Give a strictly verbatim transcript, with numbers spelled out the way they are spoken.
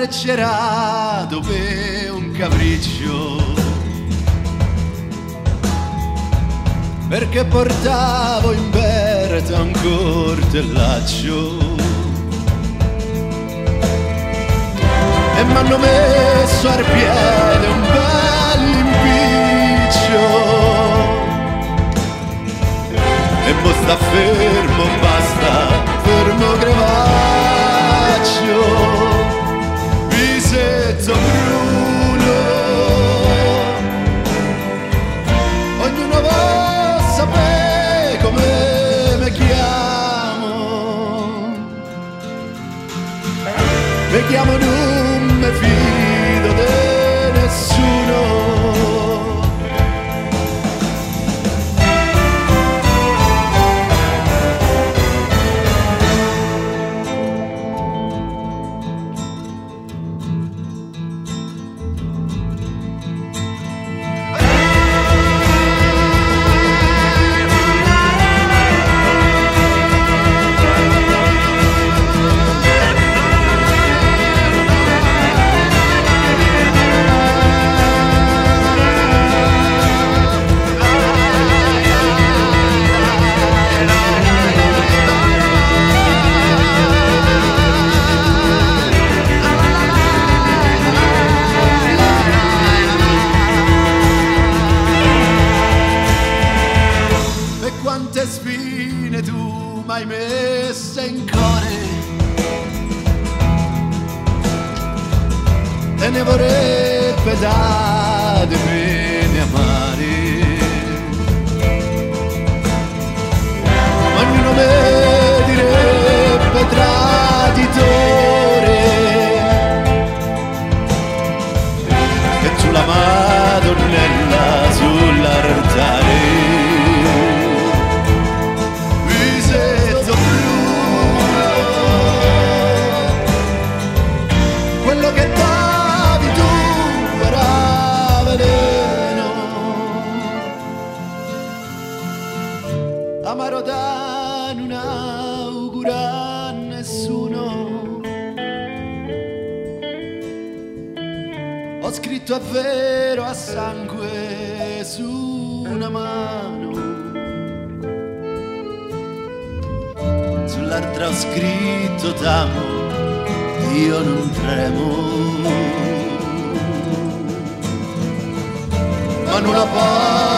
scarcerato per un capriccio, perché portavo in berta un coltellaccio e m'hanno messo al piede un bell'impiccio e mo sta fermo, basta, fermo crevaccio, visetto bruno, ognuno va a sapere come mi chiamo, mi chiamo, non mi fido di nessuno. Quante spine tu m'hai messe in cuore, te ne vorrebbe dare bene amare, ognuno mi direbbe traditore, e tu la Madonnella sull'altare. Quello che davi tu era veleno, amaro da non augura a nessuno. Ho scritto è vero a sangue su una mano, sull'altra ho scritto t'amo, io non tremo, ma non la pago.